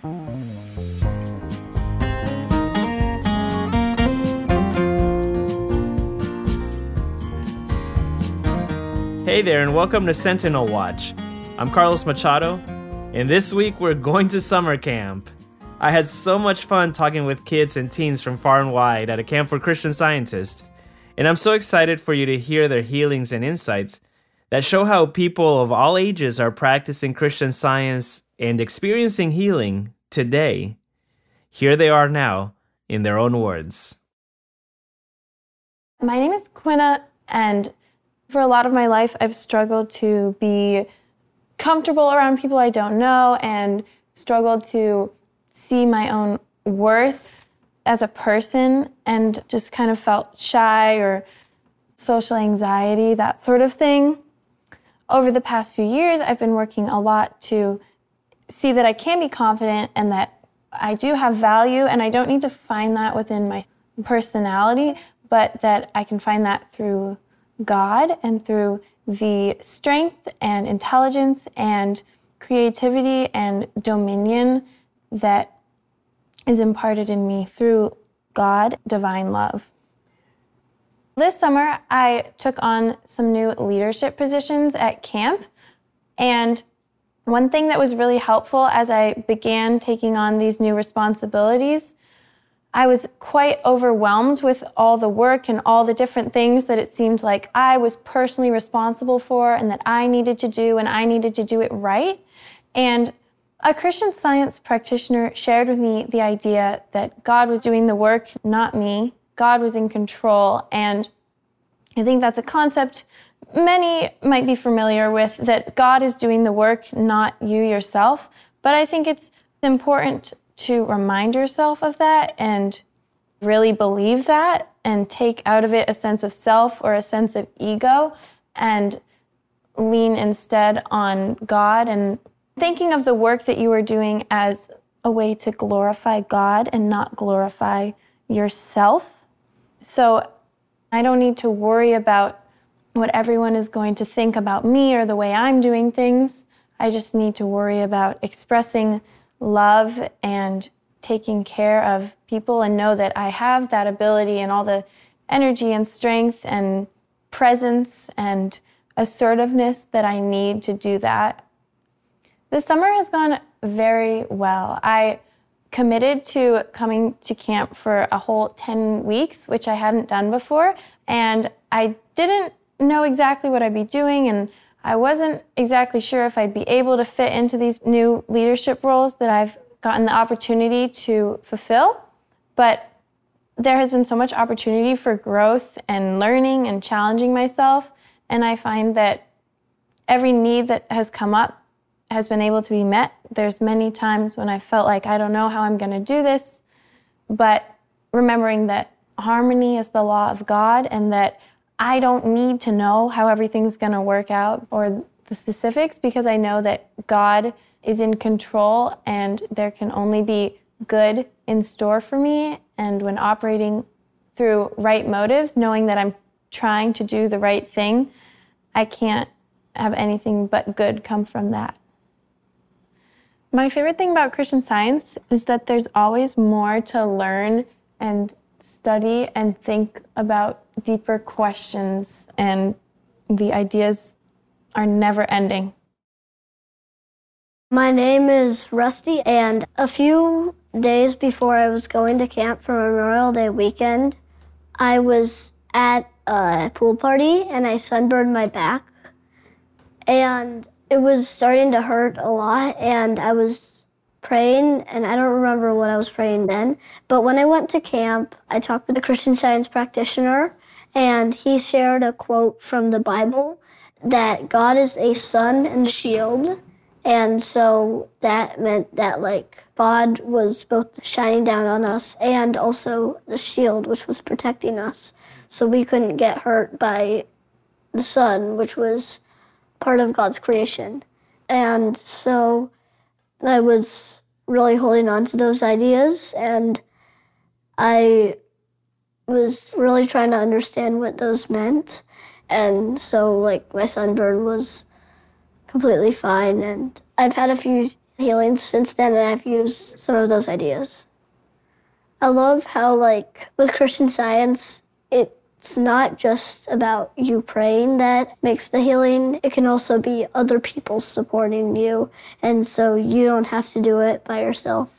Hey there, and welcome to Sentinel Watch. I'm Carlos Machado, and this week we're going to summer camp. I had so much fun talking with kids and teens from far and wide at a camp for Christian Scientists, and I'm so excited for you to hear their healings and insights that show how people of all ages are practicing Christian Science and experiencing healing today. Here they are now, in their own words. My name is Quinna, and for a lot of my life, I've struggled to be comfortable around people I don't know and struggled to see my own worth as a person and just kind of felt shy or social anxiety, that sort of thing. Over the past few years, I've been working a lot to see that I can be confident and that I do have value, and I don't need to find that within my personality, but that I can find that through God and through the strength and intelligence and creativity and dominion that is imparted in me through God, divine love. This summer, I took on some new leadership positions at camp, and one thing that was really helpful as I began taking on these new responsibilities, I was quite overwhelmed with all the work and all the different things that it seemed like I was personally responsible for and that I needed to do, and I needed to do it right. And a Christian Science practitioner shared with me the idea that God was doing the work, not me. God was in control, and I think that's a concept many might be familiar with, that God is doing the work, not you yourself. But I think it's important to remind yourself of that and really believe that and take out of it a sense of self or a sense of ego and lean instead on God and thinking of the work that you are doing as a way to glorify God and not glorify yourself. So I don't need to worry about what everyone is going to think about me or the way I'm doing things. I just need to worry about expressing love and taking care of people and know that I have that ability and all the energy and strength and presence and assertiveness that I need to do that. The summer has gone very well. I committed to coming to camp for a whole 10 weeks, which I hadn't done before, and I didn't know exactly what I'd be doing, and I wasn't exactly sure if I'd be able to fit into these new leadership roles that I've gotten the opportunity to fulfill. But there has been so much opportunity for growth and learning and challenging myself, and I find that every need that has come up has been able to be met. There's many times when I felt like I don't know how I'm going to do this, but remembering that harmony is the law of God and that I don't need to know how everything's going to work out or the specifics, because I know that God is in control and there can only be good in store for me. And when operating through right motives, knowing that I'm trying to do the right thing, I can't have anything but good come from that. My favorite thing about Christian Science is that there's always more to learn and study and think about deeper questions, and the ideas are never ending. My name is Rusty, and a few days before I was going to camp for Memorial Day weekend, I was at a pool party and I sunburned my back, and it was starting to hurt a lot, and I was praying, and I don't remember what I was praying then, but when I went to camp, I talked with a Christian Science practitioner, and he shared a quote from the Bible that God is a sun and shield, and so that meant that God was both shining down on us and also the shield, which was protecting us, so we couldn't get hurt by the sun, which was part of God's creation. And so I was really holding on to those ideas, and I was really trying to understand what those meant. And so my sunburn was completely fine, and I've had a few healing since then, and I've used some of those ideas. I love how, like, with Christian Science, it's not just about you praying that makes the healing. It can also be other people supporting you, and so you don't have to do it by yourself.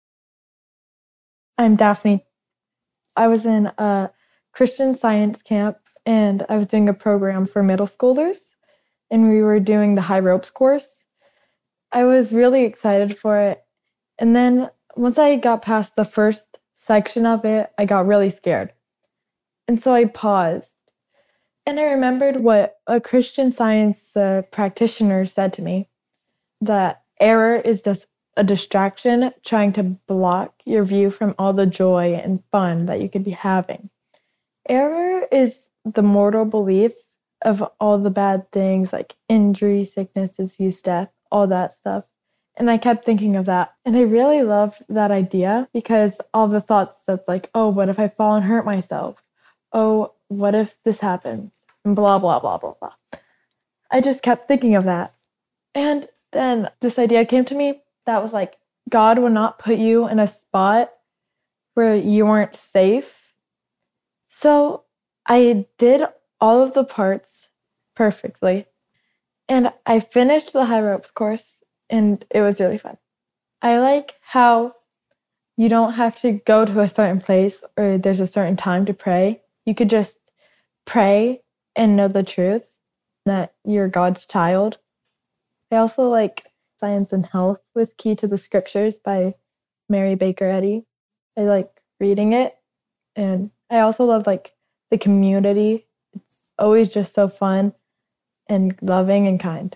I'm Daphne. I was in a Christian Science camp, and I was doing a program for middle schoolers, and we were doing the high ropes course. I was really excited for it, and then once I got past the first section of it, I got really scared. And so I paused. And I remembered what a Christian Science practitioner said to me, that error is just a distraction trying to block your view from all the joy and fun that you could be having. Error is the mortal belief of all the bad things like injury, sickness, disease, death, all that stuff. And I kept thinking of that. And I really loved that idea because all the thoughts that's like, oh, what if I fall and hurt myself? Oh, what if this happens? And blah, blah, blah, blah, blah. I just kept thinking of that. And then this idea came to me that was like, God will not put you in a spot where you weren't safe. So I did all of the parts perfectly. And I finished the high ropes course. And it was really fun. I like how you don't have to go to a certain place or there's a certain time to pray. You could just pray and know the truth that you're God's child. I also like Science and Health with Key to the Scriptures by Mary Baker Eddy. I like reading it. And I also love like the community. It's always just so fun and loving and kind.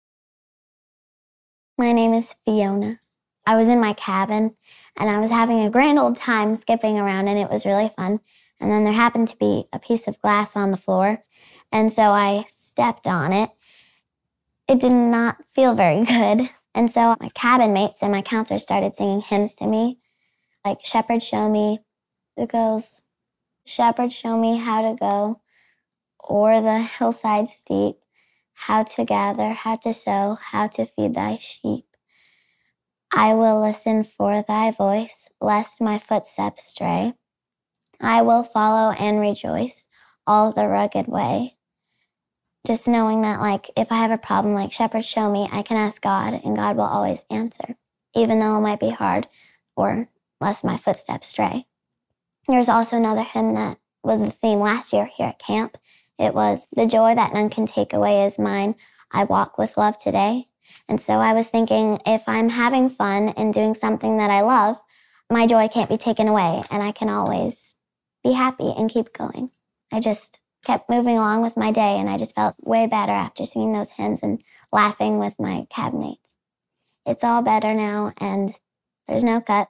My name is Fiona. I was in my cabin and I was having a grand old time skipping around and it was really fun. And then there happened to be a piece of glass on the floor. And so I stepped on it. It did not feel very good. And so my cabin mates and my counselor started singing hymns to me, like Shepherd Show Me. It goes, Shepherd show me how to go o'er the hillside steep, how to gather, how to sow, how to feed thy sheep. I will listen for thy voice, lest my footsteps stray. I will follow and rejoice all the rugged way. Just knowing that, like, if I have a problem, like, Shepherd, show me, I can ask God, and God will always answer, even though it might be hard or lest my footsteps stray. There's also another hymn that was the theme last year here at camp. It was, the joy that none can take away is mine. I walk with love today. And so I was thinking, if I'm having fun and doing something that I love, my joy can't be taken away and I can always be happy and keep going. I just kept moving along with my day and I just felt way better after singing those hymns and laughing with my cab mates. It's all better now and there's no cut.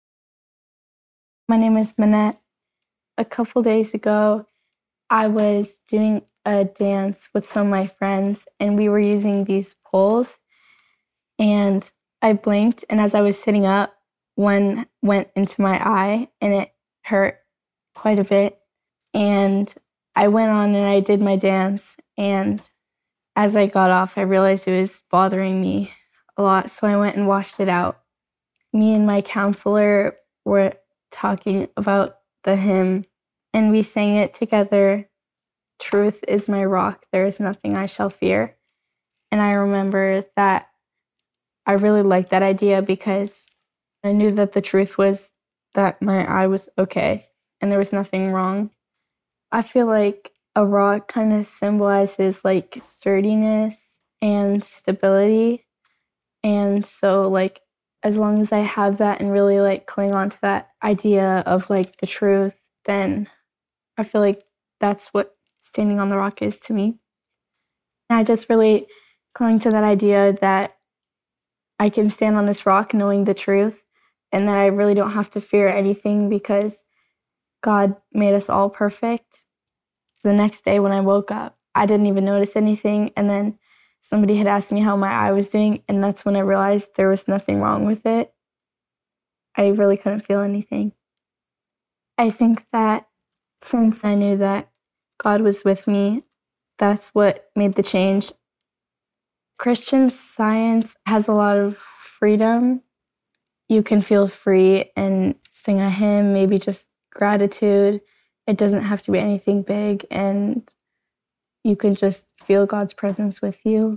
My name is Manette. A couple days ago, I was doing a dance with some of my friends and we were using these poles and I blinked and as I was sitting up, one went into my eye and it hurt quite a bit. And I went on and I did my dance and as I got off, I realized it was bothering me a lot. So I went and washed it out. Me and my counselor were talking about the hymn and we sang it together. Truth is my rock, there is nothing I shall fear. And I remember that I really liked that idea because I knew that the truth was that my eye was okay and there was nothing wrong. I feel like a rock kind of symbolizes like sturdiness and stability. And so like as long as I have that and really like cling on to that idea of like the truth, then I feel like that's what standing on the rock is to me. And I just really clung to that idea that I can stand on this rock knowing the truth and that I really don't have to fear anything because God made us all perfect. The next day when I woke up, I didn't even notice anything. And then somebody had asked me how my eye was doing. And that's when I realized there was nothing wrong with it. I really couldn't feel anything. I think that since I knew that God was with me, that's what made the change. Christian Science has a lot of freedom. You can feel free and sing a hymn, maybe just gratitude. It doesn't have to be anything big, and you can just feel God's presence with you.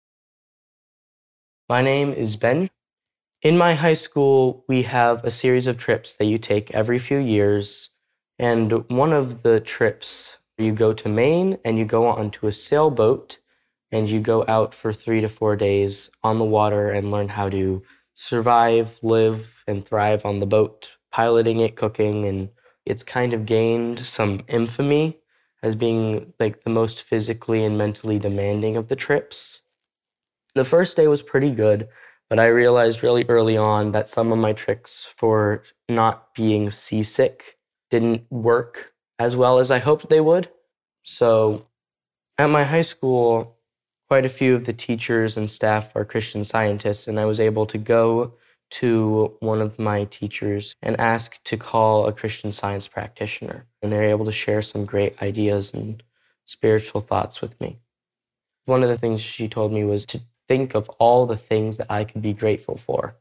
My name is Ben. In my high school, we have a series of trips that you take every few years. And one of the trips, you go to Maine and you go onto a sailboat and you go out for 3 to 4 days on the water and learn how to survive, live, and thrive on the boat, piloting it, cooking, and it's kind of gained some infamy as being like the most physically and mentally demanding of the trips. The first day was pretty good, but I realized really early on that some of my tricks for not being seasick didn't work as well as I hoped they would. So at my high school, quite a few of the teachers and staff are Christian Scientists, and I was able to go to one of my teachers and ask to call a Christian Science practitioner. And they're able to share some great ideas and spiritual thoughts with me. One of the things she told me was to think of all the things that I could be grateful for.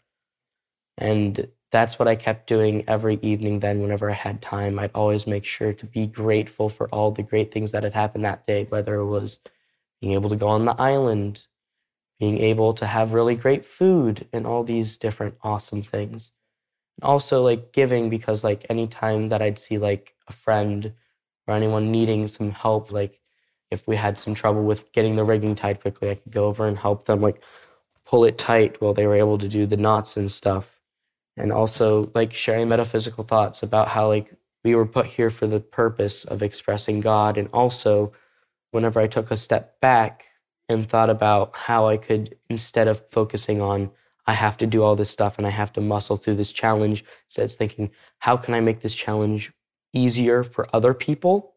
And that's what I kept doing every evening then whenever I had time. I'd always make sure to be grateful for all the great things that had happened that day, whether it was being able to go on the island, being able to have really great food, and all these different awesome things. And also like giving, because like anytime that I'd see like a friend or anyone needing some help, like if we had some trouble with getting the rigging tied quickly, I could go over and help them like pull it tight while they were able to do the knots and stuff. And also like sharing metaphysical thoughts about how like we were put here for the purpose of expressing God. And also whenever I took a step back and thought about how I could, instead of focusing on I have to do all this stuff and I have to muscle through this challenge, instead thinking, how can I make this challenge easier for other people?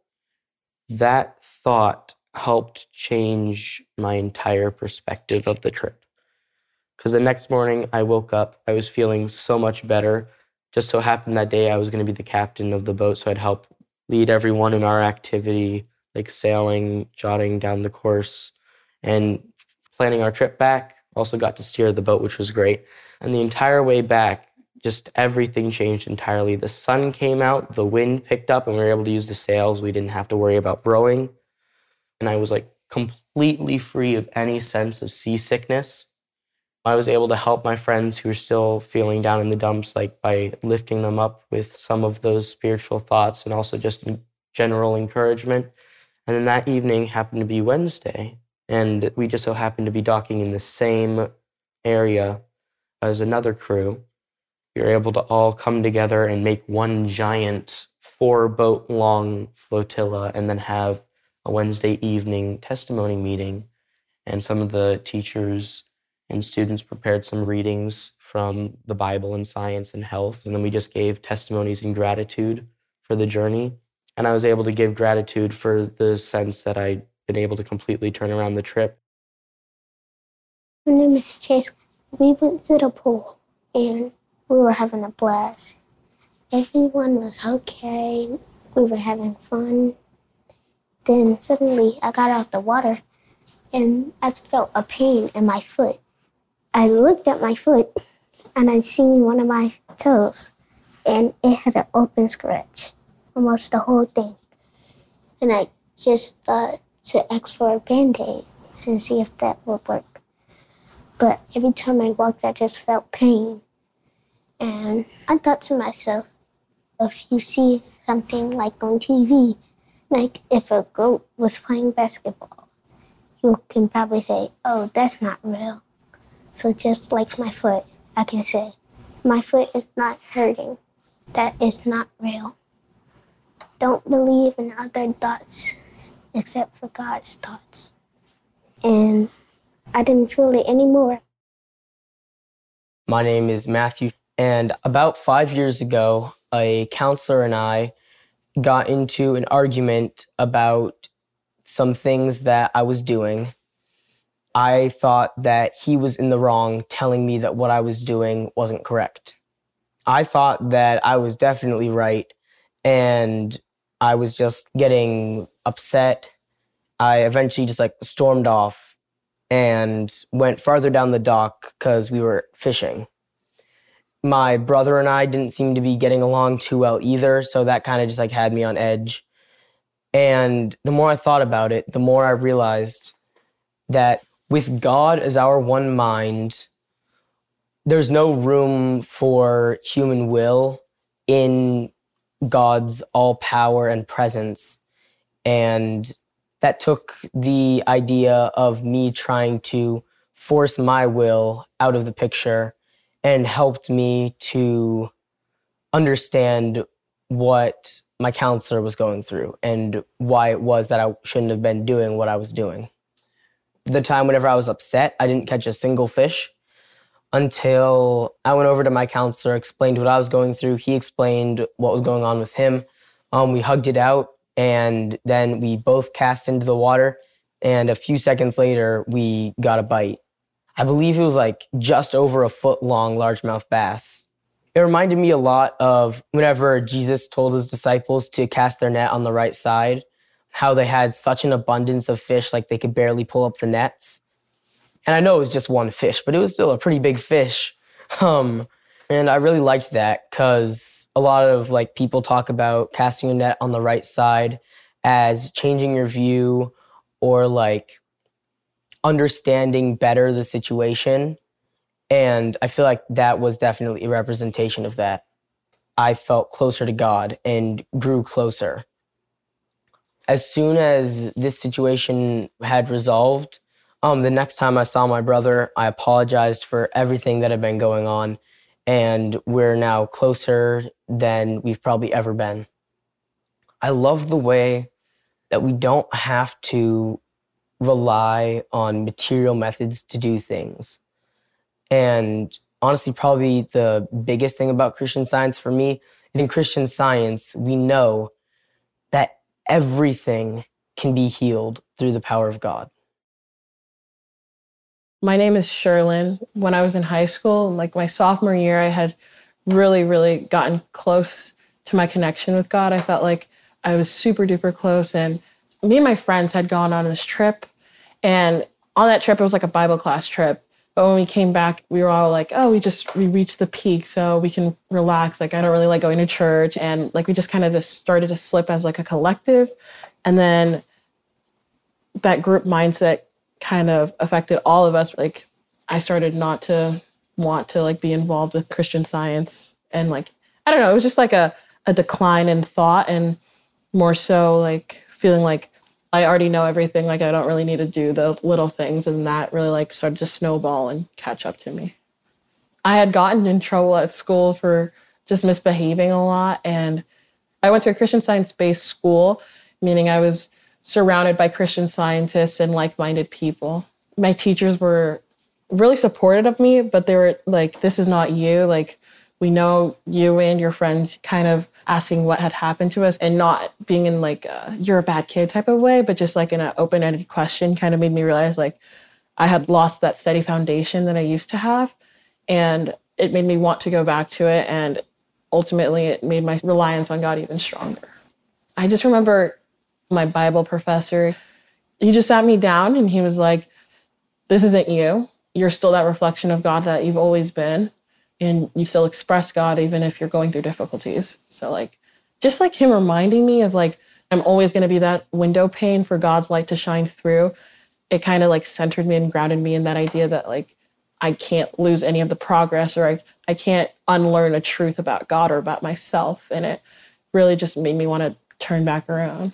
That thought helped change my entire perspective of the trip. Because the next morning I woke up, I was feeling so much better. Just so happened that day I was going to be the captain of the boat, so I'd help lead everyone in our activity, like sailing, jotting down the course, and planning our trip back. Also got to steer the boat, which was great. And the entire way back, just everything changed entirely. The sun came out, the wind picked up, and we were able to use the sails. We didn't have to worry about rowing. And I was like completely free of any sense of seasickness. I was able to help my friends who were still feeling down in the dumps, like by lifting them up with some of those spiritual thoughts and also just general encouragement. And then that evening happened to be Wednesday, and we just so happened to be docking in the same area as another crew. We were able to all come together and make one giant 4-boat-long flotilla and then have a Wednesday evening testimony meeting. And some of the teachers and students prepared some readings from the Bible and science and health. And then we just gave testimonies and gratitude for the journey. And I was able to give gratitude for the sense that I'd been able to completely turn around the trip. My name is Chase. We went to the pool and we were having a blast. Everyone was okay. We were having fun. Then suddenly I got out the water and I felt a pain in my foot. I looked at my foot and I seen one of my toes and it had an open scratch, almost the whole thing. And I just thought to ask for a Band-Aid and see if that would work. But every time I walked, I just felt pain. And I thought to myself, if you see something like on TV, like if a goat was playing basketball, you can probably say, oh, that's not real. So just like my foot, I can say, my foot is not hurting. That is not real. Don't believe in other thoughts except for God's thoughts. And I didn't feel it anymore. My name is Matthew, and about 5 years ago, a counselor and I got into an argument about some things that I was doing. I thought that he was in the wrong, telling me that what I was doing wasn't correct. I thought that I was definitely right, and I was just getting upset. I eventually just stormed off, and went farther down the dock because we were fishing. My brother and I didn't seem to be getting along too well either, so that kind of just like had me on edge. And the more I thought about it, the more I realized that with God as our one mind, there's no room for human will in God's all power and presence. And that took the idea of me trying to force my will out of the picture and helped me to understand what my counselor was going through and why it was that I shouldn't have been doing what I was doing. The time whenever I was upset, I didn't catch a single fish until I went over to my counselor, explained what I was going through. He explained what was going on with him. We hugged it out, and then we both cast into the water, and a few seconds later, we got a bite. I believe it was like just over a foot long largemouth bass. It reminded me a lot of whenever Jesus told his disciples to cast their net on the right side, how they had such an abundance of fish, like they could barely pull up the nets. And I know it was just one fish, but it was still a pretty big fish. And I really liked that because a lot of like people talk about casting a net on the right side as changing your view or like understanding better the situation. And I feel like that was definitely a representation of that. I felt closer to God and grew closer. As soon as this situation had resolved, the next time I saw my brother, I apologized for everything that had been going on, and we're now closer than we've probably ever been. I love the way that we don't have to rely on material methods to do things. And honestly, probably the biggest thing about Christian Science for me is in Christian Science, we know that everything can be healed through the power of God. My name is Sherlyn. When I was in high school, like my sophomore year, I had really gotten close to my connection with God. I felt like I was super duper close, and me and my friends had gone on this trip, and on that trip, it was like a Bible class trip. But when we came back, we were all like, oh, we reached the peak, so we can relax. Like, I don't really like going to church. And like, we just kind of just started to slip as like a collective. And then that group mindset kind of affected all of us. Like, I started not to want to like be involved with Christian Science. And like, I don't know, it was just like a decline in thought, and more so like feeling like I already know everything. Like, I don't really need to do the little things. And that really like started to snowball and catch up to me. I had gotten in trouble at school for just misbehaving a lot. And I went to a Christian Science-based school, meaning I was surrounded by Christian scientists and like-minded people. My teachers were really supportive of me, but they were like, this is not you. Like, we know you and your friends, kind of asking what had happened to us, and not being in like you're a bad kid type of way, but just like in an open-ended question kind of made me realize like I had lost that steady foundation that I used to have. And it made me want to go back to it. And ultimately it made my reliance on God even stronger. I just remember my Bible professor, he just sat me down and he was like, this isn't you. You're still that reflection of God that you've always been. And you still express God even if you're going through difficulties. So like, just like him reminding me of like, I'm always going to be that window pane for God's light to shine through. It kind of like centered me and grounded me in that idea that like, I can't lose any of the progress, or I can't unlearn a truth about God or about myself. And it really just made me want to turn back around.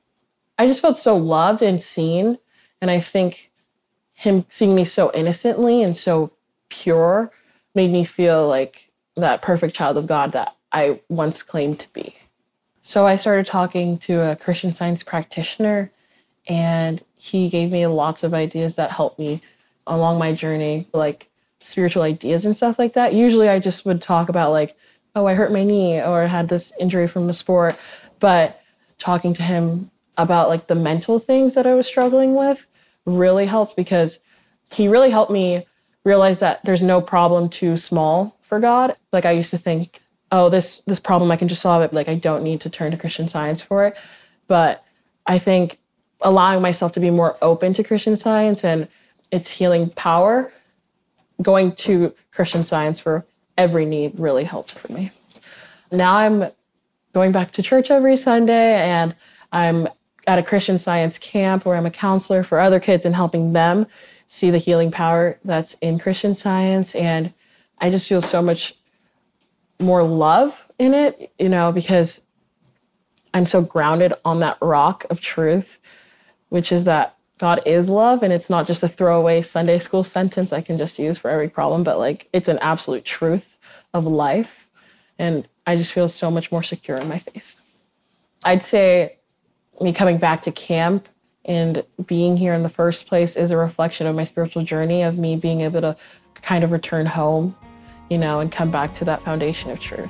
I just felt so loved and seen. And I think him seeing me so innocently and so pure made me feel like that perfect child of God that I once claimed to be. So I started talking to a Christian Science practitioner, and he gave me lots of ideas that helped me along my journey, like spiritual ideas and stuff like that. Usually I just would talk about like, oh, I hurt my knee or I had this injury from the sport. But talking to him about like the mental things that I was struggling with really helped, because he really helped me realize that there's no problem too small for God. Like, I used to think, oh, this problem, I can just solve it. Like, I don't need to turn to Christian Science for it. But I think allowing myself to be more open to Christian Science and its healing power, going to Christian Science for every need really helped for me. Now I'm going back to church every Sunday, and I'm at a Christian Science camp where I'm a counselor for other kids and helping them see the healing power that's in Christian Science. And I just feel so much more love in it, because I'm so grounded on that rock of truth, which is that God is love, and it's not just a throwaway Sunday school sentence I can just use for every problem, but like it's an absolute truth of life. And I just feel so much more secure in my faith. I'd say me coming back to camp and being here in the first place is a reflection of my spiritual journey, of me being able to kind of return home, and come back to that foundation of truth.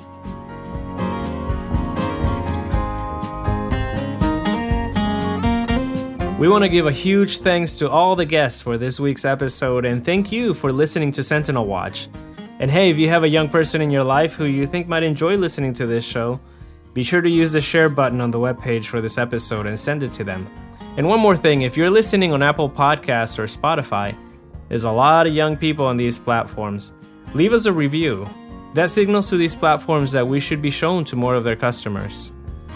We want to give a huge thanks to all the guests for this week's episode, and thank you for listening to Sentinel Watch. And hey, if you have a young person in your life who you think might enjoy listening to this show, be sure to use the share button on the webpage for this episode and send it to them. And one more thing, if you're listening on Apple Podcasts or Spotify, there's a lot of young people on these platforms. Leave us a review. That signals to these platforms that we should be shown to more of their customers.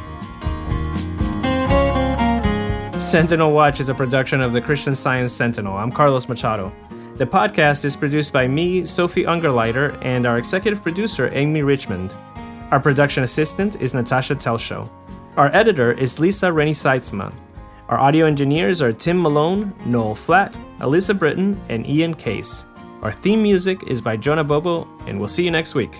Sentinel Watch is a production of the Christian Science Sentinel. I'm Carlos Machado. The podcast is produced by me, Sophie Ungerleider, and our executive producer, Amy Richmond. Our production assistant is Natasha Telshow. Our editor is Lisa Rennie-Seitzma. Our audio engineers are Tim Malone, Noel Flatt, Alyssa Britton, and Ian Case. Our theme music is by Jonah Bobo, and we'll see you next week.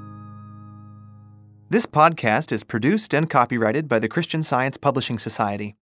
This podcast is produced and copyrighted by the Christian Science Publishing Society.